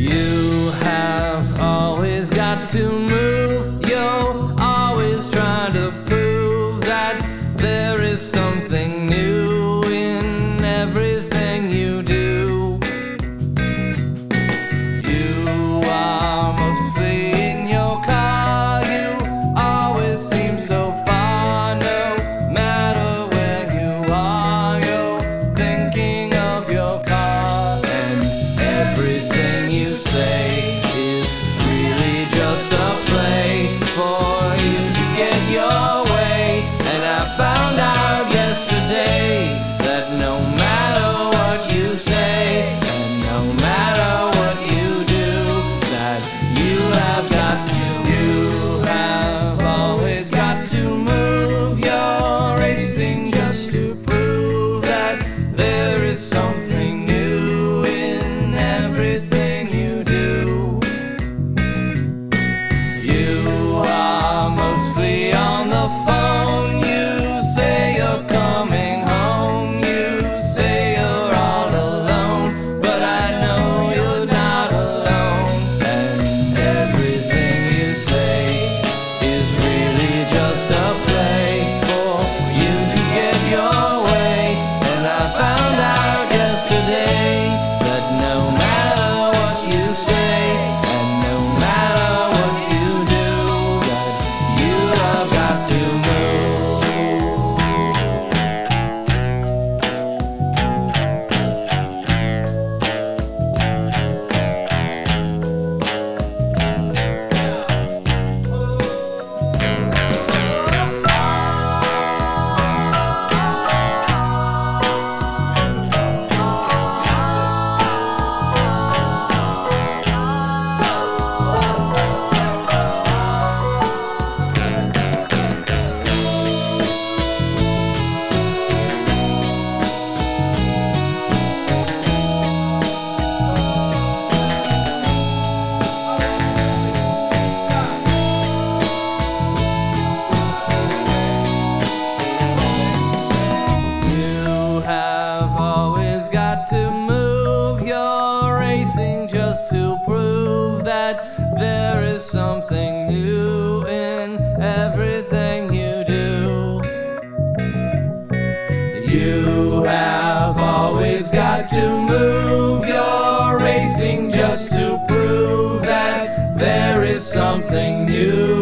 You have always got to move. You're always trying to prove that there is something new in everything you do. You are mostly in your car. You always seem so far. No matter where you are, you're thinking of your car. And everything you say is really just a play for you to get your way. And I found out yesterday that no matter what you say and no matter what you do, that you have got to, you have always got to move. You're racing just to prove that there is something new in everything you do. You are mostly on the phone. You say you're coming home. You say you're all alone, but I know you're not alone. And everything you say is really just a play for you to get your way. And I found out yesterday that no matter what you say and no matter what you do, that you have got to move. You have always got to move. You're racing just to prove that there is something new in everything you do. You have always got to move. You're racing just to prove that there is something new